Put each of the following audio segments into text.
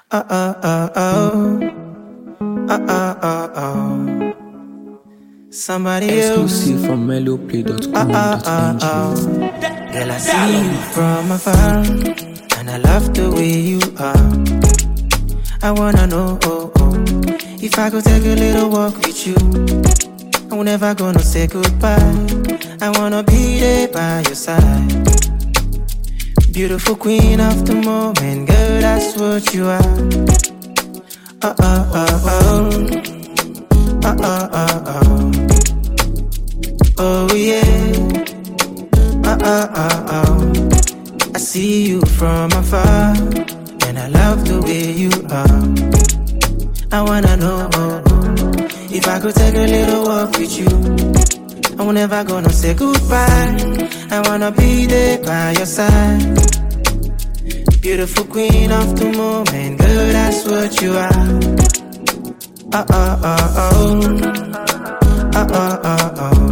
Oh, oh, oh, oh. Oh, oh, oh, oh. Somebody Exclusive else. from melloplay.com.ng. Girl, I see you from afar, and I love the way you are. I wanna know, if I could take a little walk with you. I'm never gonna say goodbye. I wanna be there by your side. Beautiful queen of the moment, girl, that's what you are. Oh, oh, oh, oh. Oh, oh, oh, oh. Oh, yeah. Oh, oh, oh, oh. I see you from afar, and I love the way you are. I wanna know, if I could take a little walk with you. I'm never gonna say goodbye. I wanna be there by your side. Beautiful queen of the moment, girl, that's what you are. Oh, oh, oh, oh. Oh, oh, oh, oh.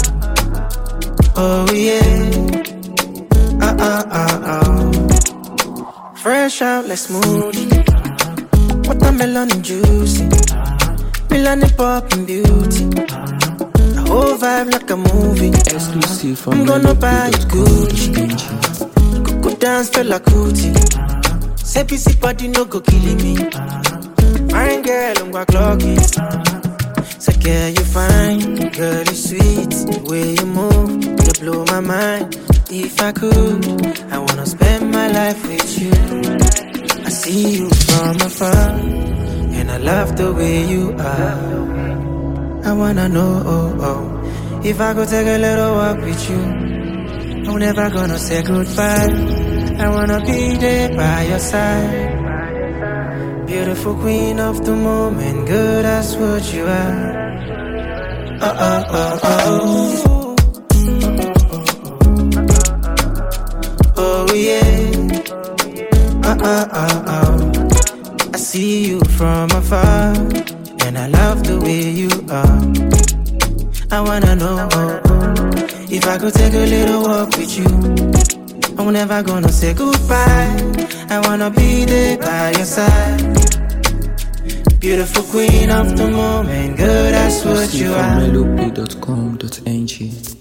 Oh, yeah. Oh, oh, oh, oh. Fresh out like smoothie. Watermelon and juicy. Melanie pop and beauty. The whole vibe like a movie. Exclusive from I'm gonna buy you Gucci. melloplay.com.ng. Go dance feel like Cootie. Say busy body no go killing me. Fine girl, I'm gonna clock it. So girl, you fine, girl, you sweet. The way you move, you blow my mind. If I could, I wanna spend my life with you. I see you from afar, and I love the way you are. I wanna know, if I could take a little walk with you. I'm never gonna say goodbye. I wanna be there by your side. Beautiful queen of the moment, girl, that's what you are. Oh, oh, oh, oh. Oh, yeah. Oh, oh, oh, oh. I see you from afar, and I love the way you are. I wanna know, if I could take a little walk with you. I'm never gonna say goodbye. I wanna be there by your side. Beautiful queen of the moment, girl, that's what you Exclusive from are. melloplay.com.ng.